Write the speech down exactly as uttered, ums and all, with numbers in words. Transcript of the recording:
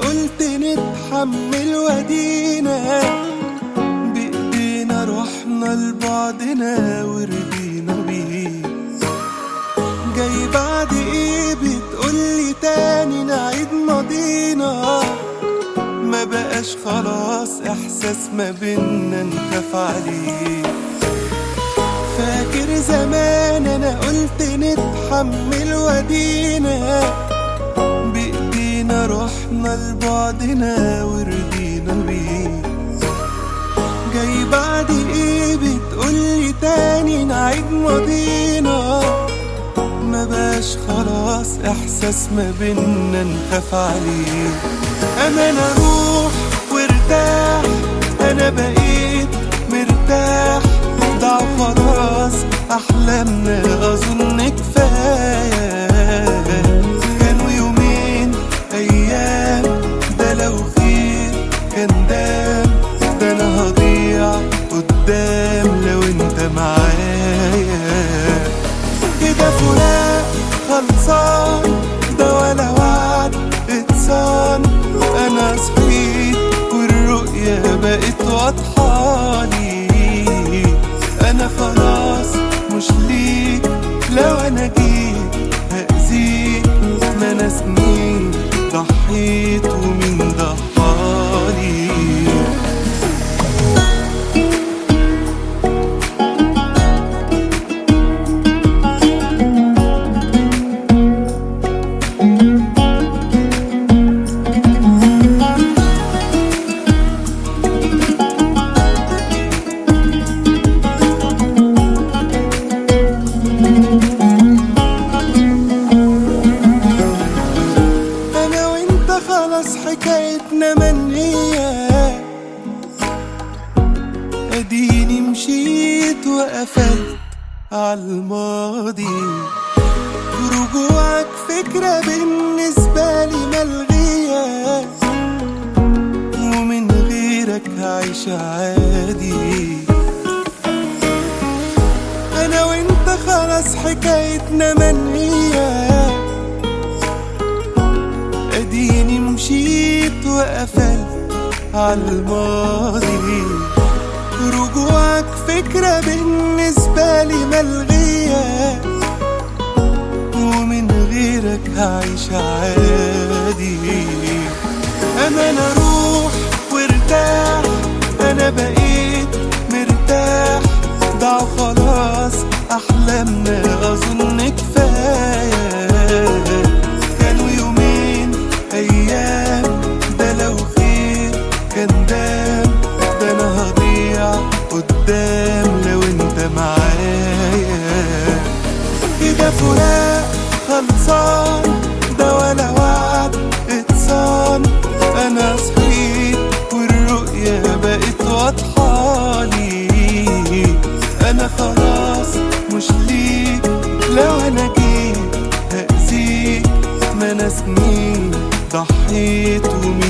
قلت نتحمل ودينا بإيدينا، رحنا لبعضنا ورضينا بيه. جاي بعد ايه بتقولي تاني نعيد ماضينا؟ ما بقاش خلاص احساس ما بينا نخاف عليه. فاكر زمان انا قلت نتحمل ودينا بإيدينا، رحنا لبعضنا ورضينا بيه. جاي بعد ايه بتقولي تاني نعيد ماضينا؟ ما بقاش خلاص احساس ما بينا نخاف عليه. امان اروح وارتاح، انا بقيت مرتاح، ضاع خلاص احلامنا اظن كفايه. كانوا يومين ايام، ده لو خير كان دام، ده انا هضيع قدام لو انت معايا. كده فراق خلصان، ده ولا وعد اتصان. انا صحيت والرؤية بقت واضحالي، انا خلاص مش ليك، لو انا جيت هأذيك. ما انا سنين ضحيت ومين ضحالي. خلاص حكايتنا منهية، اديني مشيت وقفلت عالماضي. رجوعك فكرة بالنسبة لي ملغية، ومن غيرك هعيش عادي. انا وانت خلاص حكايتنا منهية، اديني مشيت وقفلت عالماضي. رجوعك فكرة بالنسبة لي ملغية، ومن غيرك هعيش عادي. امان اروح وارتاح، انا بقيت مرتاح، ضاع خلاص احلامنا اظن كفايه. كانوا يومين ايام، ده لو خير كان دام، ده انا هضيع قدام لو انت معايا. كده فراق خلصان، ده ولا وعد اتصان. انا صحيت والرؤية بقت واضحالي، انا خلاص مش ليك، لو انا جيت هأذيك. ما انا سنين ضحيت ومين